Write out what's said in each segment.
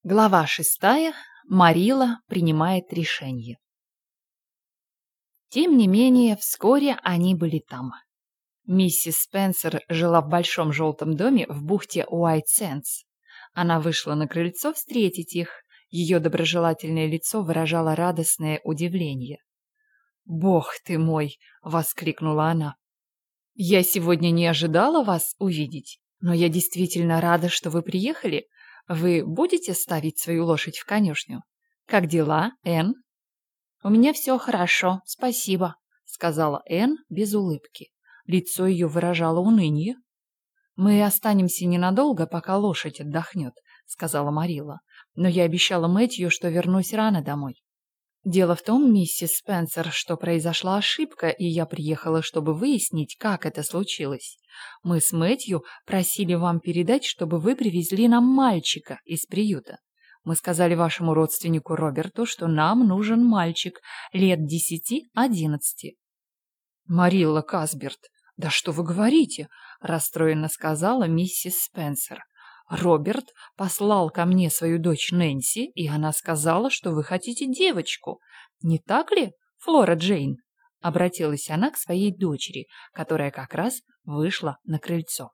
Глава 6. Марила принимает решение. Тем не менее, вскоре они были там. Миссис Спенсер жила в большом желтом доме в бухте Уайт-Сэндс. Она вышла на крыльцо встретить их. Ее доброжелательное лицо выражало радостное удивление. «Бог ты мой!» — воскликнула она. «Я сегодня не ожидала вас увидеть, но я действительно рада, что вы приехали. Вы будете ставить свою лошадь в конюшню? Как дела, Энн?» «У меня все хорошо, спасибо», — сказала Энн без улыбки. Лицо ее выражало уныние. «Мы останемся ненадолго, пока лошадь отдохнет», — сказала Марила. «Но я обещала Мэтью, что вернусь рано домой». «Дело в том, миссис Спенсер, что произошла ошибка, и я приехала, чтобы выяснить, как это случилось. Мы с Мэтью просили вам передать, чтобы вы привезли нам мальчика из приюта. Мы сказали вашему родственнику Роберту, что нам нужен мальчик лет 10-11. «Марилла Касберт, да что вы говорите?» – расстроенно сказала миссис Спенсер. «Роберт послал ко мне свою дочь Нэнси, и она сказала, что вы хотите девочку. Не так ли, Флора Джейн?» Обратилась она к своей дочери, которая как раз вышла на крыльцо.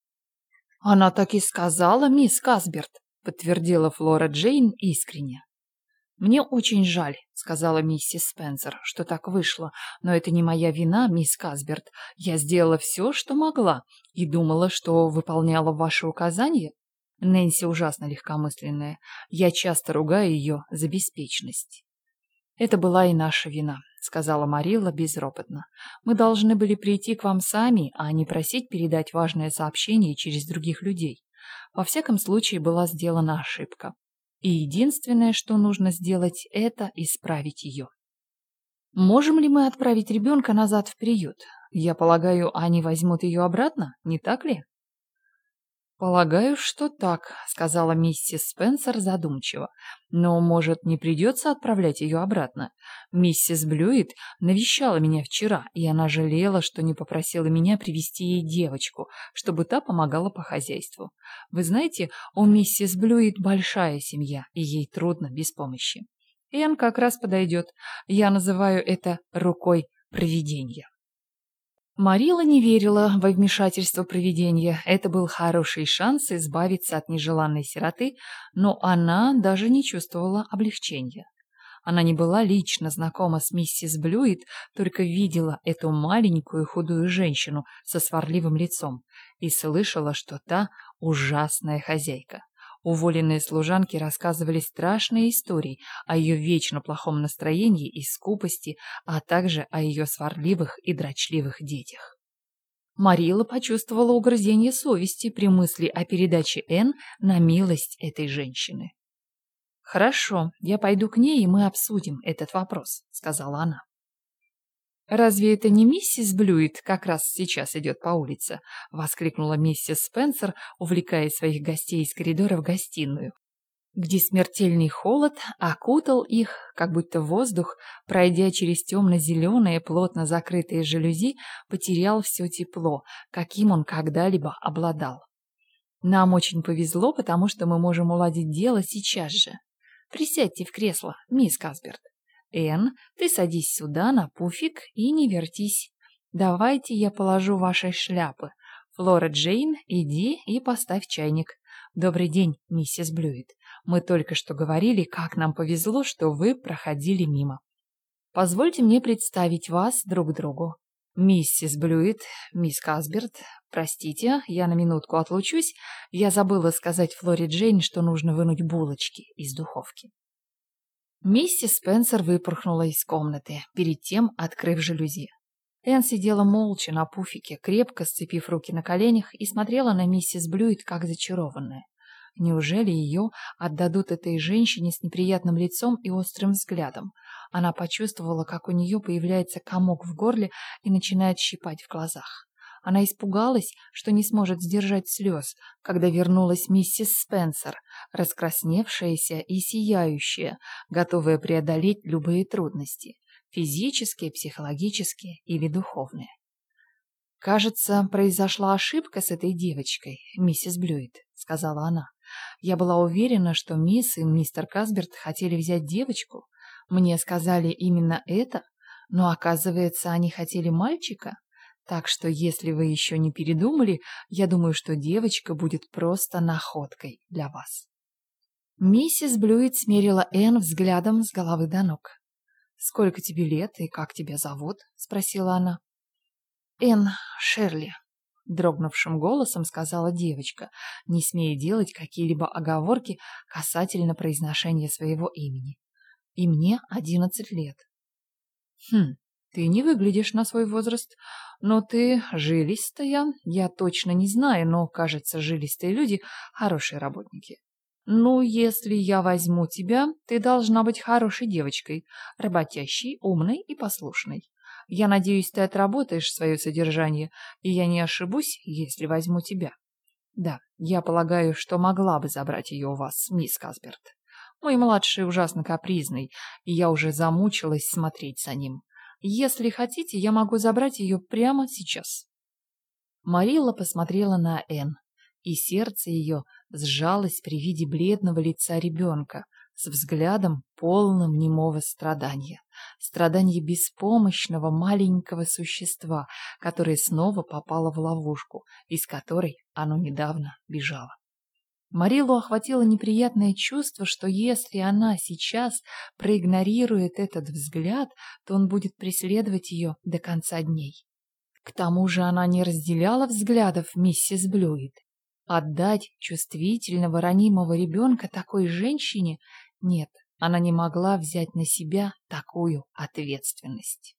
«Она так и сказала, мисс Касберт», — подтвердила Флора Джейн искренне. «Мне очень жаль», — сказала миссис Спенсер, — «что так вышло, но это не моя вина, мисс Касберт. Я сделала все, что могла, и думала, что выполняла ваши указания. Нэнси ужасно легкомысленная. Я часто ругаю ее за беспечность». «Это была и наша вина», — сказала Марилла безропотно. «Мы должны были прийти к вам сами, а не просить передать важное сообщение через других людей. Во всяком случае, была сделана ошибка. И единственное, что нужно сделать, это исправить ее. Можем ли мы отправить ребенка назад в приют? Я полагаю, они возьмут ее обратно, не так ли?» «Полагаю, что так», — сказала миссис Спенсер задумчиво. «Но, может, не придется отправлять ее обратно? Миссис Блюит навещала меня вчера, и она жалела, что не попросила меня привезти ей девочку, чтобы та помогала по хозяйству. Вы знаете, у миссис Блюит большая семья, и ей трудно без помощи. Энн как раз подойдет. Я называю это рукой провидения». Марила не верила во вмешательство провидения. Это был хороший шанс избавиться от нежеланной сироты, но она даже не чувствовала облегчения. Она не была лично знакома с миссис Блюит, только видела эту маленькую худую женщину со сварливым лицом и слышала, что та ужасная хозяйка. Уволенные служанки рассказывали страшные истории о ее вечно плохом настроении и скупости, а также о ее сварливых и дрочливых детях. Марила почувствовала угрызение совести при мысли о передаче Энн на милость этой женщины. «Хорошо, я пойду к ней, и мы обсудим этот вопрос», — сказала она. «Разве это не миссис Блюит как раз сейчас идет по улице?» — воскликнула миссис Спенсер, увлекая своих гостей из коридора в гостиную, где смертельный холод окутал их, как будто воздух, пройдя через темно-зеленые, плотно закрытые жалюзи, потерял все тепло, каким он когда-либо обладал. «Нам очень повезло, потому что мы можем уладить дело сейчас же. Присядьте в кресло, мисс Касберт. Энн, ты садись сюда на пуфик и не вертись. Давайте я положу ваши шляпы. Флора Джейн, иди и поставь чайник. Добрый день, миссис Блюит. Мы только что говорили, как нам повезло, что вы проходили мимо. Позвольте мне представить вас друг другу. Миссис Блюит, мисс Касберт, простите, я на минутку отлучусь. Я забыла сказать Флоре Джейн, что нужно вынуть булочки из духовки». Миссис Спенсер выпорхнула из комнаты, перед тем открыв жалюзи. Энн сидела молча на пуфике, крепко сцепив руки на коленях, и смотрела на миссис Блюит как зачарованная. Неужели ее отдадут этой женщине с неприятным лицом и острым взглядом? Она почувствовала, как у нее появляется комок в горле и начинает щипать в глазах. Она испугалась, что не сможет сдержать слез, когда вернулась миссис Спенсер, раскрасневшаяся и сияющая, готовая преодолеть любые трудности, физические, психологические или духовные. «Кажется, произошла ошибка с этой девочкой, миссис Блюит», — сказала она. Я была уверена, что мисс и мистер Касберт хотели взять девочку. Мне сказали именно это, но, оказывается, они хотели мальчика. Так что, если вы еще не передумали, я думаю, что девочка будет просто находкой для вас». Миссис Блюит смерила Энн взглядом с головы до ног. «Сколько тебе лет и как тебя зовут?» — спросила она. «Энн Шерли», — дрогнувшим голосом сказала девочка, не смея делать какие-либо оговорки касательно произношения своего имени. «И мне 11 лет». «Хм, ты не выглядишь на свой возраст, но ты жилистая. Я точно не знаю, но, кажется, жилистые люди — хорошие работники. Ну, если я возьму тебя, ты должна быть хорошей девочкой, работящей, умной и послушной. Я надеюсь, ты отработаешь свое содержание, и я не ошибусь, если возьму тебя. Да, я полагаю, что могла бы забрать ее у вас, мисс Касберт. Мой младший ужасно капризный, и я уже замучилась смотреть за ним. Если хотите, я могу забрать ее прямо сейчас». Марилла посмотрела на Энн, и сердце ее сжалось при виде бледного лица ребенка с взглядом, полным немого страдания. Страдания беспомощного маленького существа, которое снова попало в ловушку, из которой оно недавно бежало. Мариллу охватило неприятное чувство, что если она сейчас проигнорирует этот взгляд, то он будет преследовать ее до конца дней. К тому же она не разделяла взглядов миссис Блюит. Отдать чувствительного, ранимого ребенка такой женщине? Нет, она не могла взять на себя такую ответственность.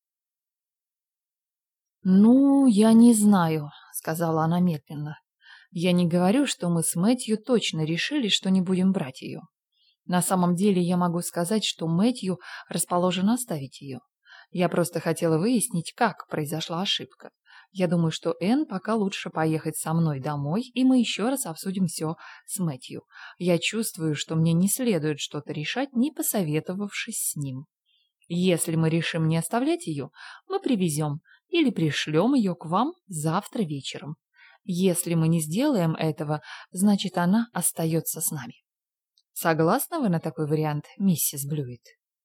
«Ну, я не знаю», — сказала она медленно. «Я не говорю, что мы с Мэтью точно решили, что не будем брать ее. На самом деле я могу сказать, что Мэтью расположен оставить ее. Я просто хотела выяснить, как произошла ошибка. Я думаю, что Энн пока лучше поехать со мной домой, и мы еще раз обсудим все с Мэтью. Я чувствую, что мне не следует что-то решать, не посоветовавшись с ним. Если мы решим не оставлять ее, мы привезем или пришлем ее к вам завтра вечером. Если мы не сделаем этого, значит, она остается с нами. Согласны вы на такой вариант, миссис Блюит?»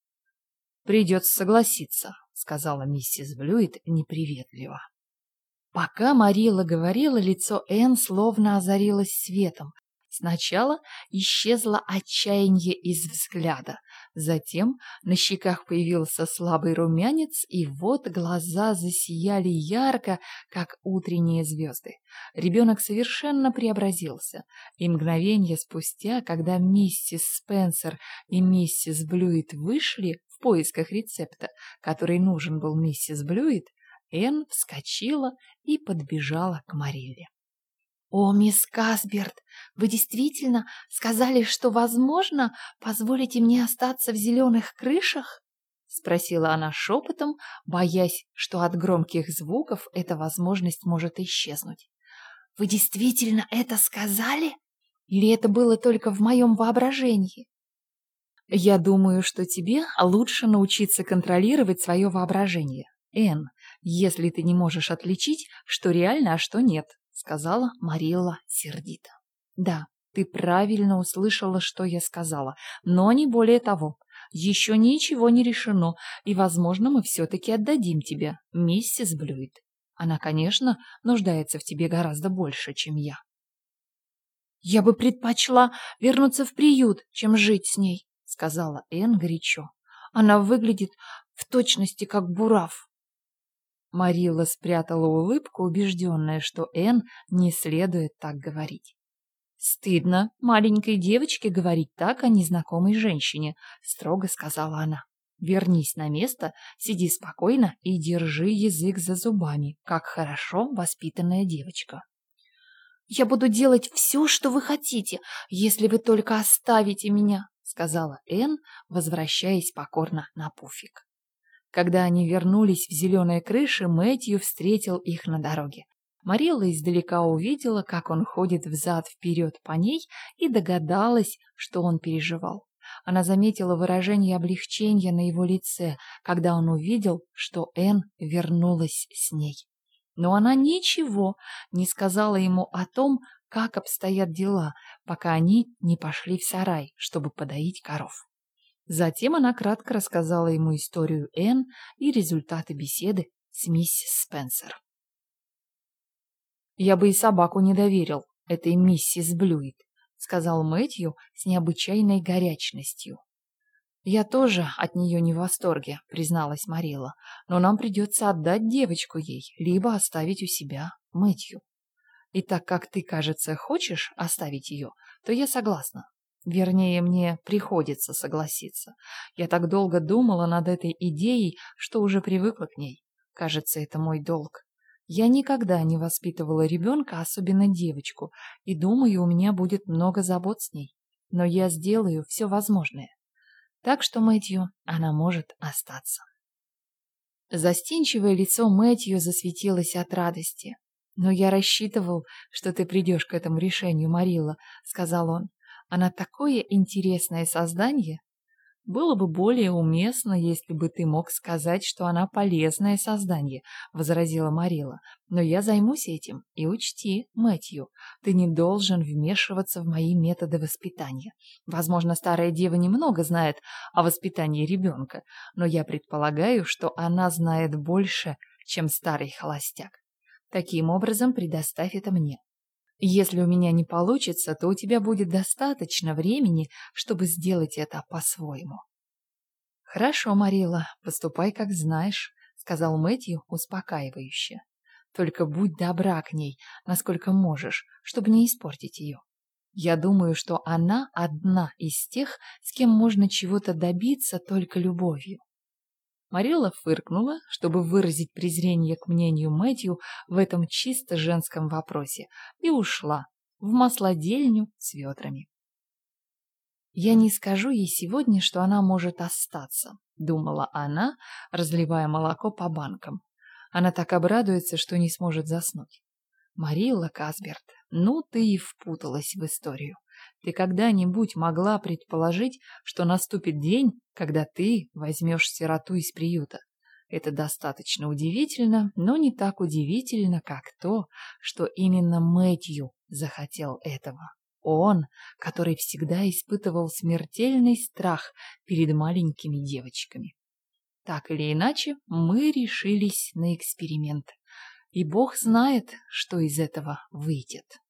«Придется согласиться», — сказала миссис Блюит неприветливо. Пока Марилла говорила, лицо Энн словно озарилось светом. Сначала исчезло отчаяние из взгляда, затем на щеках появился слабый румянец, и вот глаза засияли ярко, как утренние звезды. Ребенок совершенно преобразился, и мгновение спустя, когда миссис Спенсер и миссис Блюит вышли в поисках рецепта, который нужен был миссис Блюит, Энн вскочила и подбежала к Марилле. «О, мисс Касберт, вы действительно сказали, что, возможно, позволите мне остаться в зеленых крышах?» — спросила она шепотом, боясь, что от громких звуков эта возможность может исчезнуть. «Вы действительно это сказали? Или это было только в моем воображении?» «Я думаю, что тебе лучше научиться контролировать свое воображение, Энн, если ты не можешь отличить, что реально, а что нет», — сказала Марилла сердито. «Да, ты правильно услышала, что я сказала, но не более того. Еще ничего не решено, и, возможно, мы все-таки отдадим тебе, миссис Блюит. Она, конечно, нуждается в тебе гораздо больше, чем я». «Я бы предпочла вернуться в приют, чем жить с ней», — сказала Энн горячо. «Она выглядит в точности как бурав». Марилла спрятала улыбку, убежденная, что Энн не следует так говорить. «Стыдно маленькой девочке говорить так о незнакомой женщине», — строго сказала она. «Вернись на место, сиди спокойно и держи язык за зубами, как хорошо воспитанная девочка». «Я буду делать все, что вы хотите, если вы только оставите меня», — сказала Энн, возвращаясь покорно на пуфик. Когда они вернулись в зеленые крыши, Мэтью встретил их на дороге. Марилла издалека увидела, как он ходит взад-вперед по ней, и догадалась, что он переживал. Она заметила выражение облегчения на его лице, когда он увидел, что Энн вернулась с ней. Но она ничего не сказала ему о том, как обстоят дела, пока они не пошли в сарай, чтобы подоить коров. Затем она кратко рассказала ему историю Энн и результаты беседы с миссис Спенсер. «Я бы и собаку не доверил этой миссис Блюит», сказал Мэтью с необычайной горячностью. «Я тоже от нее не в восторге», призналась Марила, «но нам придется отдать девочку ей, либо оставить у себя, Мэтью. И так как ты, кажется, хочешь оставить ее, то я согласна. Вернее, мне приходится согласиться. Я так долго думала над этой идеей, что уже привыкла к ней. Кажется, это мой долг. Я никогда не воспитывала ребенка, особенно девочку, и думаю, у меня будет много забот с ней. Но я сделаю все возможное. Так что, Мэтью, она может остаться». Застенчивое лицо Мэтью засветилось от радости. «Но я рассчитывал, что ты придешь к этому решению, Марилла», — сказал он. «Она такое интересное создание. Было бы более уместно, если бы ты мог сказать, что она полезное создание», — возразила Марилла. «Но я займусь этим. И учти, Мэтью, ты не должен вмешиваться в мои методы воспитания. Возможно, старая дева немного знает о воспитании ребенка, но я предполагаю, что она знает больше, чем старый холостяк. Таким образом, предоставь это мне. Если у меня не получится, то у тебя будет достаточно времени, чтобы сделать это по-своему». «Хорошо, Марилла, поступай, как знаешь», — сказал Мэтью успокаивающе. «Только будь добра к ней, насколько можешь, чтобы не испортить ее. Я думаю, что она одна из тех, с кем можно чего-то добиться только любовью». Марилла фыркнула, чтобы выразить презрение к мнению Мэтью в этом чисто женском вопросе, и ушла в маслодельню с ведрами. «Я не скажу ей сегодня, что она может остаться», — думала она, разливая молоко по банкам. Она так обрадуется, что не сможет заснуть. «Марилла Касберт, ну ты и впуталась в историю. Ты когда-нибудь могла предположить, что наступит день, когда ты возьмешь сироту из приюта? Это достаточно удивительно, но не так удивительно, как то, что именно Мэтью захотел этого. Он, который всегда испытывал смертельный страх перед маленькими девочками. Так или иначе, мы решились на эксперимент. И Бог знает, что из этого выйдет».